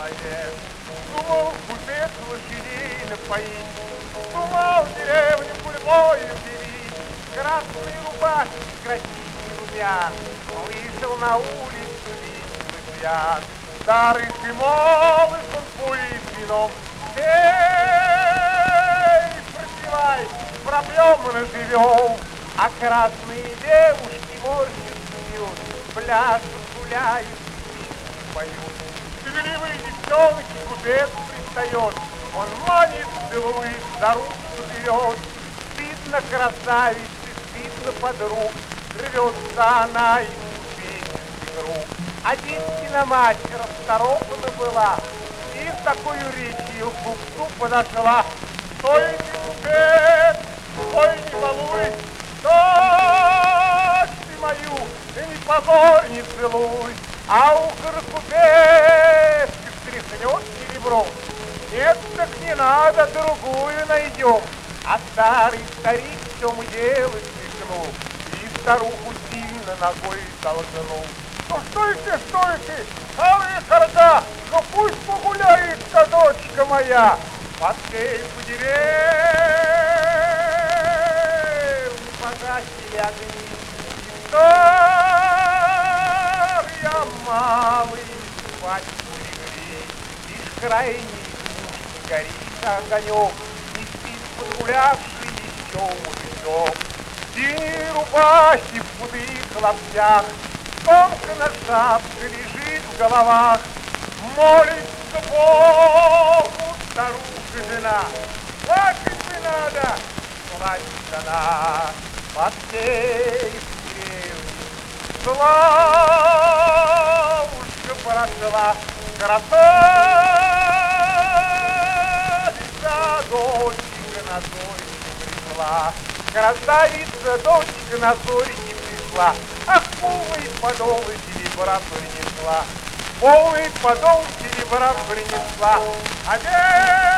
человек. Думал купец лошадей напоить, думал деревню гульбою берить, красные рубашки, красивый румян, вышел на улицу веселый пьян. Старый ты молод, он курит вином, эй, пропивай, проблемы наживем, а красные девушки морщат смеют, пляшут, гуляют, песню поют. Шевеливые девчонки купец пристает, он манит, целует, за ручку берет. Видно красавицы, видно подруг, рвется она из купеческих рук. А Динкина мать расторопна была и с такой речью к купцу подошла. Стой, не купец, стой, не балуй, дочь ты мою, ты не позорь, не целуй. А укр купецкий встряхнет серебром. Нет, так не надо, другую найдем. А старый старик в чем дело смекнул и старуху сильно ногой толкнул. Ну стойте, самая хорда, ну пусть погуляет-ка дочка моя. Под сейфу деревни погасили огни. И я малый батьку легли, лишь крайний пушки горит огонек, не спит подгулявший еще мужичок. Синие рубахи в худых лаптях, тонко на шапке лежит в головах, молится Богу старуха жена, плакать не надо, плачет она под всей деревней. Славушка прошла, красавица дочка на зорьке пришла, красавица дочка на зорьке пришла, ах, полный подол серебра принесла, полный подол серебра принесла, а